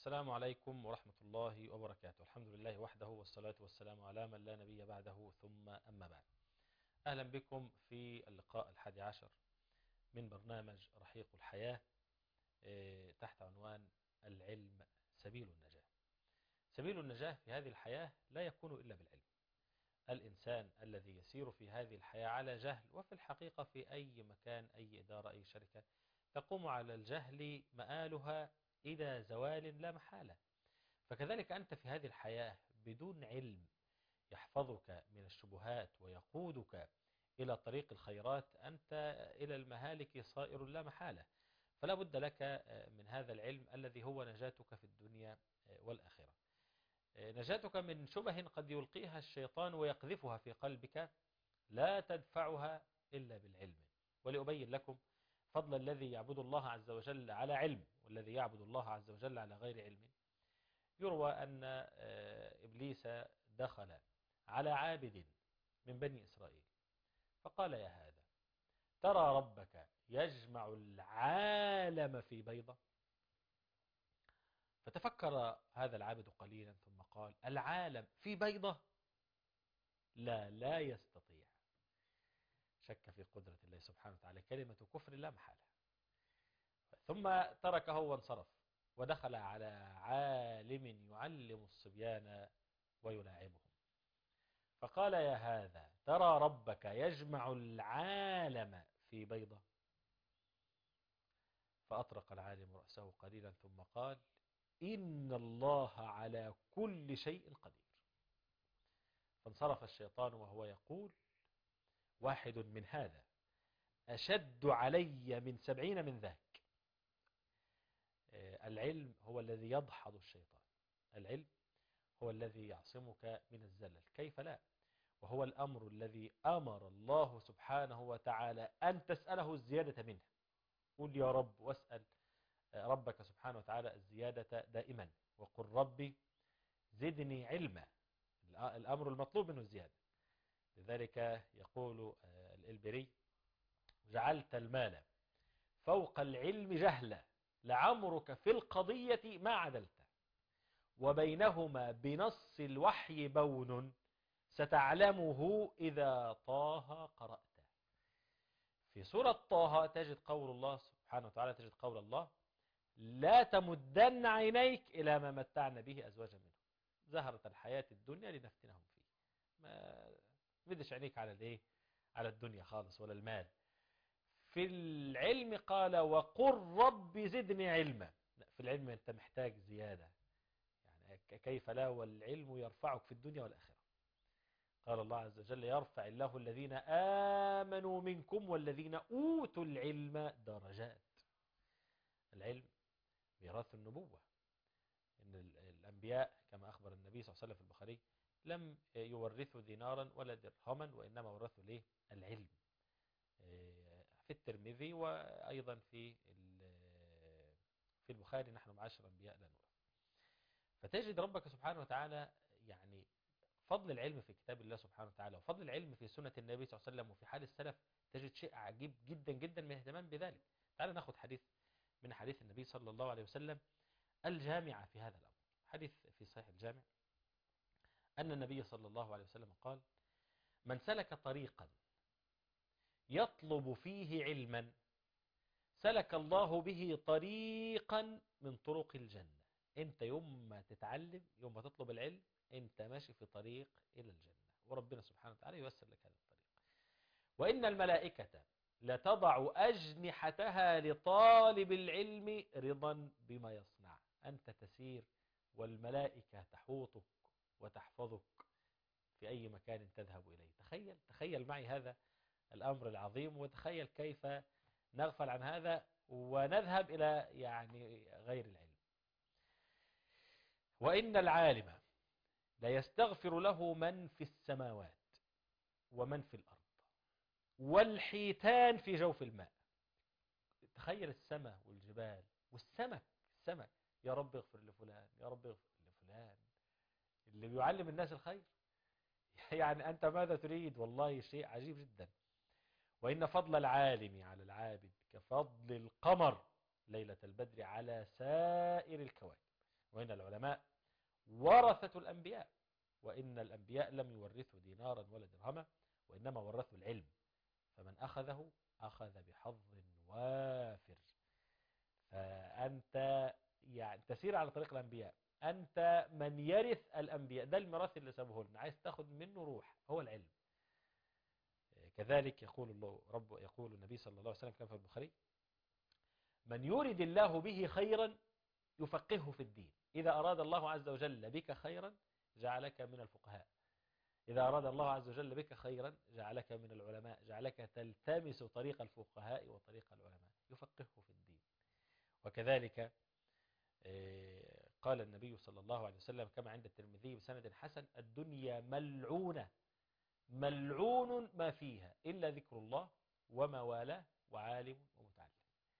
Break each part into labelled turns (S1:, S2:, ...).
S1: السلام عليكم ورحمة الله وبركاته. الحمد لله وحده والصلاة والسلام على من لا نبي بعده، ثم أما بعد. أهلا بكم في اللقاء 11 من برنامج رحيق الحياة تحت عنوان العلم سبيل النجاة. سبيل النجاة في هذه الحياة لا يكون إلا بالعلم. الإنسان الذي يسير في هذه الحياة على جهل، وفي الحقيقة في أي مكان، أي إدارة، أي شركة تقوم على الجهل، مآلها إلى زوال لا محالة. فكذلك أنت في هذه الحياة بدون علم يحفظك من الشبهات ويقودك إلى طريق الخيرات، أنت إلى المهالك صائر لا محالة. فلا بد لك من هذا العلم الذي هو نجاتك في الدنيا والآخرة. نجاتك من شبه قد يلقيها الشيطان ويقذفها في قلبك لا تدفعها إلا بالعلم. ولأبين لكم فضل الذي يعبد الله عز وجل على علم والذي يعبد الله عز وجل على غير علم. يروى أن إبليس دخل على عابد من بني إسرائيل فقال: يا هذا، ترى ربك يجمع العالم في بيضة؟ فتفكر هذا العابد قليلا ثم قال: العالم في بيضة؟ لا يستطيع. شك في قدرة الله سبحانه وتعالى، كلمة كفر لا محالة. ثم تركه وانصرف ودخل على عالم يعلم الصبيان ويلاعبهم فقال: يا هذا، ترى ربك يجمع العالم في بيضة؟ فأطرق العالم رأسه قليلا ثم قال: إن الله على كل شيء قدير. فانصرف الشيطان وهو يقول: واحد من هذا أشد علي من 70 من ذاك. العلم هو الذي يدحض الشيطان، العلم هو الذي يعصمك من الزلل، كيف لا؟ وهو الأمر الذي أمر الله سبحانه وتعالى أن تسأله الزيادة منه. قل يا رب، واسأل ربك سبحانه وتعالى الزيادة دائما، وقل ربي زدني علما. الأمر المطلوب منه الزيادة. لذلك يقول الإلبري: جعلت المال فوق العلم جهلا، لعمرك في القضية ما عدلت، وبينهما بنص الوحي بون، ستعلمه إذا طه قرأت. في سورة طه تجد قول الله سبحانه وتعالى، تجد قول الله: لا تمدن عينيك إلى ما متعنا به أزواجا منهم زهرة الحياة الدنيا لنفتنهم فيه. ما بدش عينيك على الايه، على الدنيا خالص ولا المال. في العلم قال: وقل رب زدني علما. في العلم أنت محتاج زيادة، يعني كيف لا، والعلم يرفعك في الدنيا والآخرة. قال الله عز وجل: يرفع الله الذين آمنوا منكم والذين أوتوا العلم درجات. العلم ميراث النبوة. إن الأنبياء كما أخبر النبي صلى الله عليه وسلم في البخاري لم يورثوا دينارا ولا درهما، وإنما ورثوا ليه؟ العلم. في الترمذي وأيضا في البخاري: نحن معاشر الأنبياء لا نورث. فتجد ربك سبحانه وتعالى يعني فضل العلم في كتاب الله سبحانه وتعالى، وفضل العلم في سنة النبي صلى الله عليه وسلم وفي حال السلف، تجد شيء عجيب جدا جدا من الاهتمام بذلك. تعال ناخذ حديث من حديث النبي صلى الله عليه وسلم الجامعة في هذا الأمر. حديث في صحيح الجامع أن النبي صلى الله عليه وسلم قال: من سلك طريقا يطلب فيه علما سلك الله به طريقا من طرق الجنة. انت يوم ما تتعلم، يوم ما تطلب العلم، انت ماشي في طريق إلى الجنة، وربنا سبحانه وتعالى ييسر لك هذا الطريق. وإن الملائكة لتضع أجنحتها لطالب العلم رضا بما يصنع. أنت تسير والملائكة تحوطك وتحفظك في أي مكان تذهب إليه. تخيل معي هذا الأمر العظيم، وتخيل كيف نغفل عن هذا ونذهب إلى يعني غير العلم. وإن العالم لا يستغفر له من في السماوات ومن في الأرض والحيتان في جوف الماء. تخيل السماء والجبال والسمك، السمك: يا رب اغفر لفلان، يا رب اغفر لفلان، اللي بيعلم الناس الخير. يعني أنت ماذا تريد؟ والله شيء عجيب جدا. وإن فضل العالم على العابد كفضل القمر ليلة البدر على سائر الكواكب. وإن العلماء ورثة الأنبياء، وإن الأنبياء لم يورثوا دينارا ولا درهما، وإنما ورثوا العلم، فمن أخذه أخذ بحظ وافر. فأنت يعني تسير على طريق الأنبياء، أنت من يرث الأنبياء، ده الميراث اللي سابه لنا، عايز تاخد منه روح، هو العلم. كذلك يقول النبي صلى الله عليه وسلم كما في البخاري: من يرد الله به خيرا يفقهه في الدين. إذا أراد الله عز وجل بك خيرا جعلك من الفقهاء، إذا أراد الله عز وجل بك خيرا جعلك من العلماء، جعلك تلتمس طريق الفقهاء وطريق العلماء، يفقهه في الدين. وكذلك قال النبي صلى الله عليه وسلم كما عند الترمذي بسند حسن: الدنيا ملعونة، ملعون ما فيها إلا ذكر الله وما والاه وعالم ومتعلم.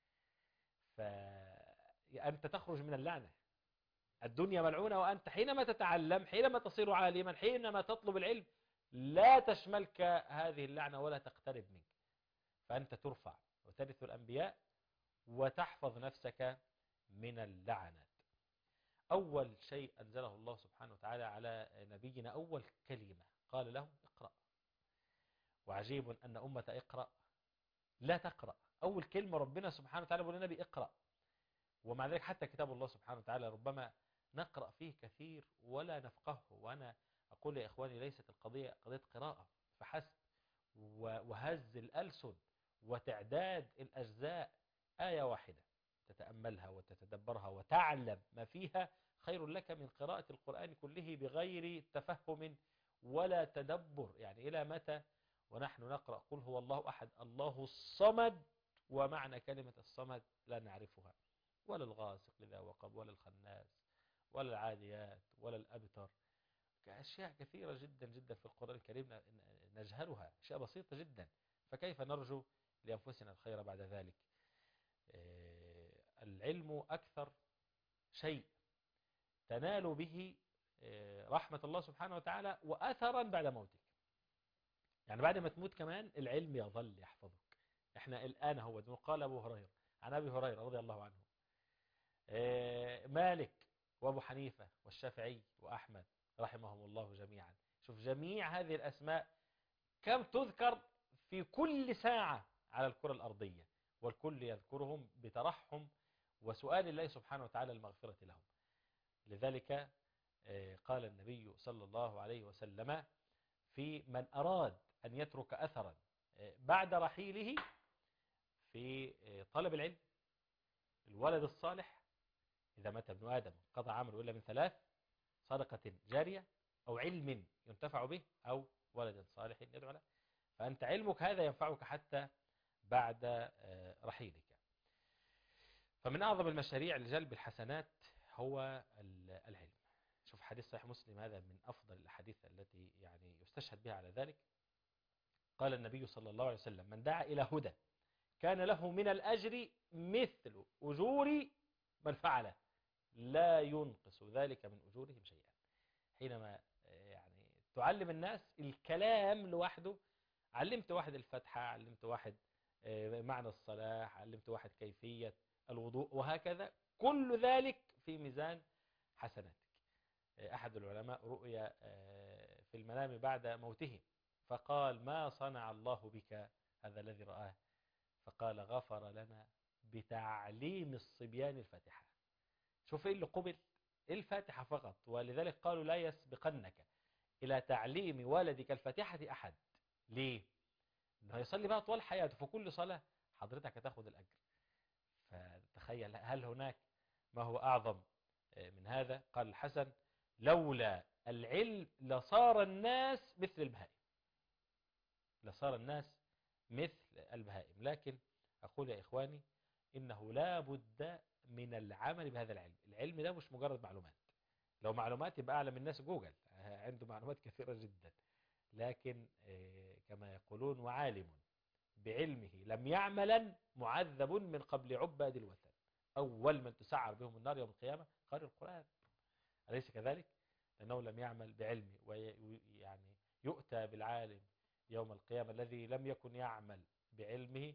S1: فأنت تخرج من اللعنة. الدنيا ملعونة، وأنت حينما تتعلم، حينما تصير عالما، حينما تطلب العلم، لا تشملك هذه اللعنة ولا تقترب منك، فأنت ترفع وترث الأنبياء وتحفظ نفسك من اللعنات. أول شيء أنزله الله سبحانه وتعالى على نبينا، أول كلمة قال له: اقرأ. وعجيب أن أمة اقرأ لا تقرأ. أول كلمة ربنا سبحانه وتعالى يقول للنبي: اقرأ. ومع ذلك حتى كتاب الله سبحانه وتعالى ربما نقرأ فيه كثير ولا نفقهه. وأنا أقول يا إخواني، ليست القضية قضية قراءة فحسب وهز الألسن وتعداد الأجزاء. آية واحدة تتأملها وتتدبرها وتعلم ما فيها خير لك من قراءة القرآن كله بغير تفهم ولا تدبر. يعني إلى متى ونحن نقرأ قل هو الله أحد الله الصمد، ومعنى كلمة الصمد لا نعرفها، ولا الغاسق إذا وقب، ولا الخناس، ولا العاديات، ولا الأبتر. أشياء كثيرة جدا جدا في القرآن الكريم نجهلها، أشياء بسيطة جدا، فكيف نرجو لأنفسنا الخير بعد ذلك؟ العلم أكثر شيء تنال به رحمة الله سبحانه وتعالى وأثرا بعد موتك. يعني بعد ما تموت كمان العلم يظل يحفظك. احنا الآن هو قال أبو هريرة عن أبي هريرة رضي الله عنه: مالك وأبو حنيفة والشافعي وأحمد رحمهم الله جميعا. شوف جميع هذه الأسماء كم تذكر في كل ساعة على الكرة الأرضية، والكل يذكرهم بترحم وسؤال الله سبحانه وتعالى المغفرة لهم. لذلك قال النبي صلى الله عليه وسلم في من أراد أن يترك أثرا بعد رحيله في طلب العلم: الولد الصالح إذا مات ابن آدم قضى عمله إلا من ثلاث: صدقة جارية، أو علم ينتفع به، أو ولد صالح يدعو له. فأنت علمك هذا ينفعك حتى بعد رحيلك. فمن أعظم المشاريع لجلب الحسنات هو العلم. شوف حديث صحيح مسلم، هذا من أفضل الأحاديث التي يعني يستشهد بها على ذلك. قال النبي صلى الله عليه وسلم: من دعا إلى هدى كان له من الأجر مثل أجور من فعله لا ينقص ذلك من أجورهم شيئا. حينما يعني تعلم الناس الكلام لوحده، علمت واحد الفتحة، علمت واحد معنى الصلاة، علمت واحد كيفية الوضوء، وهكذا، كل ذلك في ميزان حسناتك. أحد العلماء رؤيا في المنام بعد موته، فقال: ما صنع الله بك هذا الذي رآه؟ فقال: غفر لنا بتعليم الصبيان الفاتحة. شوف إيه اللي قبل؟ الفاتحة فقط. ولذلك قالوا: لا يسبقنك إلى تعليم ولدك الفاتحة أحد. ليه؟ إنه يصلي بقى طوال حياته، في كل صلاة حضرتك هتاخد الأجر. فتخيل، هل هناك ما هو أعظم من هذا؟ قال الحسن: لولا العلم لصار الناس مثل البهائم، لصار الناس مثل البهائم. لكن أقول يا إخواني، إنه لا بد من العمل بهذا العلم. العلم ده مش مجرد معلومات. لو معلومات يبقى أعلم الناس جوجل، عنده معلومات كثيرة جدا. لكن كما يقولون: وعالم بعلمه لم يعملا معذب من قبل عباد الوثن. أول من تسعر بهم النار يوم القيامة قارئ القرآن، أليس كذلك؟ لأنه لم يعمل بعلمه، ويعني يؤتى بالعالم يوم القيامة الذي لم يكن يعمل بعلمه،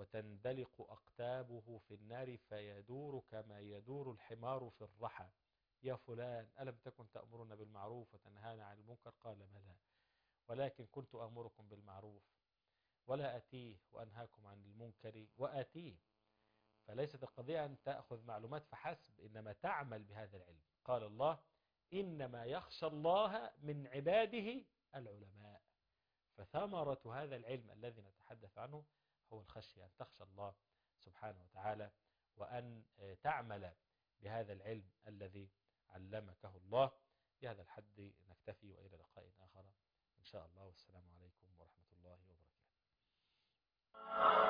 S1: وتندلق أقتابه في النار فيدور كما يدور الحمار في الرحى، يا فلان ألم تكن تأمرنا بالمعروف وتنهانا عن المنكر؟ قال بلى، ولكن كنت أمركم بالمعروف ولا أتيه، وأنهاكم عن المنكر وآتيه. فليست القضية أن تأخذ معلومات فحسب، إنما تعمل بهذا العلم. قال الله إنما يخشى الله من عباده العلماء. فثمرة هذا العلم الذي نتحدث عنه هو الخشية، أن تخشى الله سبحانه وتعالى، وأن تعمل بهذا العلم الذي علمكه الله. بهذا الحد نكتفي، وإلى لقاء آخر إن شاء الله، والسلام عليكم ورحمة الله وبركاته.